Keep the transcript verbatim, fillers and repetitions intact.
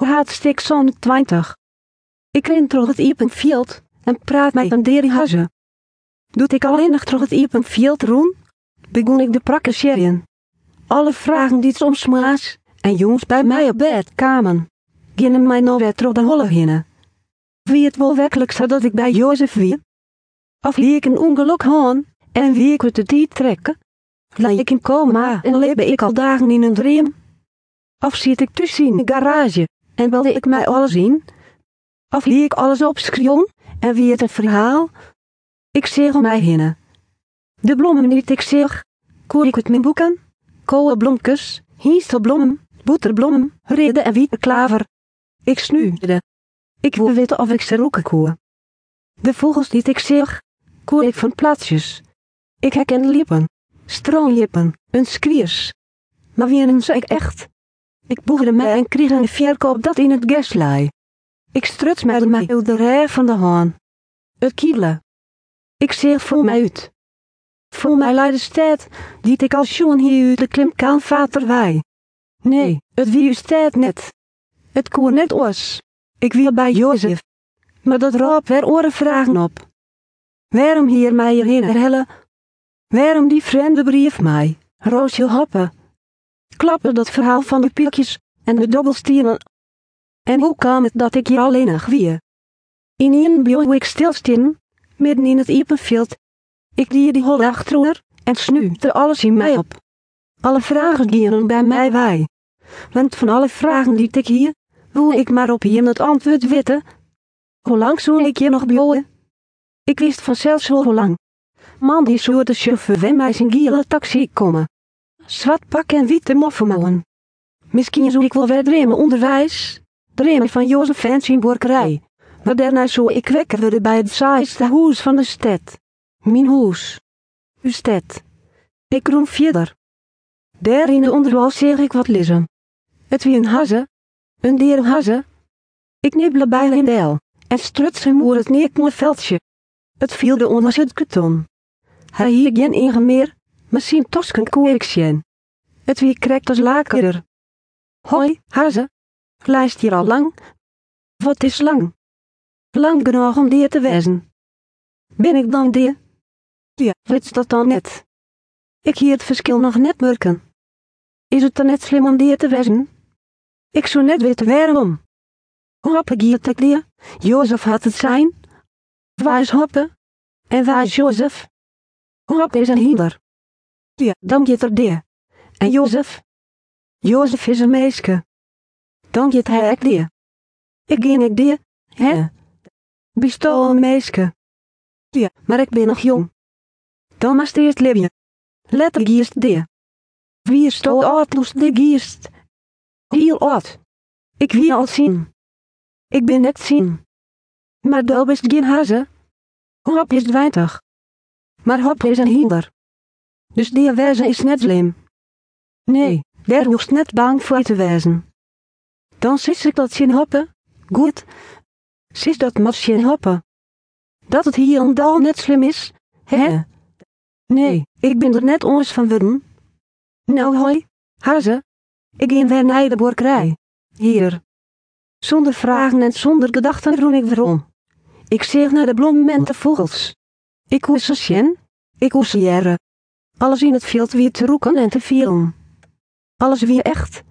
Hartstik zo'n twintig. Ik ren door het iepen veld en praat met een deri hazen. Doet ik alleen nog door het iepen veld roen, begon ik de prakken scherjen. Alle vragen die soms maas en jongens bij mij op bed kwamen, gingen mij nou weer door de holle hinnen. Wie het wel werkelijk zo dat ik bij Jozef wie? Of wie ik een ongeluk haan en wie ik het de tijd trekken? Laat ik in coma en leefde ik al dagen in een droom? Of zit ik tussen in de garage en belde ik mij alles in? Of liet ik alles opschreeuwen en wie het een verhaal? Ik zeg om mij hinnen. De bloemen niet ik zeg, koor ik het mijn boeken, koe blomkes, hiestelbloemen, boterbloemen, rede en witte klaver. Ik snuurde. Ik wil weten of ik ze roken koe. De vogels die ik zeg, koor ik van plaatsjes. Ik herken lippen, stroomlippen, een skriers. Maar wie een zei ik echt? Ik boegde mij en kreeg een vierkop dat in het gas lei. Ik struts met mij uit de rij van de haan. Het kielen. Ik zeg voor mij uit. Voor mij lei de stad, die ik als jongen hier uit de klimkaan vater wij. Nee, het wie u stad net. Het koer net os. Ik wil bij Jozef. Maar dat roep weer oren vragen op. Waarom hier mij hierheen herhellen? Waarom die vreemde brief mij, Roosje hoppen? Klappen dat verhaal van de piekjes en de dobbelstenen. En hoe kwam het dat ik hier alleen nog wie? In een bleef ik stilstaan, midden in het iepenveld. Ik die die hol achterover en snuurde alles in mij op. Alle vragen gingen bij mij wij. Want van alle vragen die ik hier, wil ik maar op je het antwoord weten. Hoe lang zou ik je nog bouwen? Ik wist vanzelf zo hoe lang. Man die zou de chauffeur van mij zijn gele taxi komen. Zwart pak en witte moffenmouwen. Misschien zou ik wel weer dremen onderwijs. Dremen van Jozef en zijn borkerij. Maar daarna zou ik wekker worden bij het saaiste huis van de stad. Mijn huis. Uw stad. Ik roem verder. Daar in de onderwal zeg ik wat lezen. Het wie een haze. Een dier haze. Ik nibbelde bij een deel. En struts hem oer het neerkmoe veldje. Het viel de onder het karton. Hij hier geen inge meer. Misschien tosken koe ik zien. Het wie krekt als lakerder. Hoi, haze. Lijst hier al lang? Wat is lang? Lang genoeg om dier te wezen. Ben ik dan dier? Ja, wat is dat dan net? Ik hier het verschil nog net merken. Is het dan net slim om dier te wezen? Ik zou net weten waarom. Hoppe giert ik dier? Jozef had het zijn. Waar is Hoppe? En waar is Jozef? Hoppe is een hinder. Ja, dan giet er dier. En Jozef? Jozef is een meeske. Dan giet hij ek dier. Ik ging ik dier, hè? Bisto een meeske. Ja, maar ik ben nog jong. Dan moest eerst leven. Letter giest dier. Wie is to oud loest de giest? Heel oud. Ik wie al zien. Ik ben net zien. Maar dat is geen haze. Hop is twintig. Maar Hop is een hinder. Dus die wezen is net slim. Nee, daar hoeft net bang voor te wezen. Dan zie ik dat zien hoppen. Goed. Zie dat maar zien hoppen. Dat het hier en dal net slim is, hè? Nee, ik ben er net ons van worden. Nou hoi, haze. Ik ging weer naar de borkerij. Hier. Zonder vragen en zonder gedachten roem ik weer om. Ik zeg naar de bloemen en de vogels. Ik hoes ze zien. Ik hoes ze jaren. Alles in het veld weer te roeken en te vieren. Alles weer echt.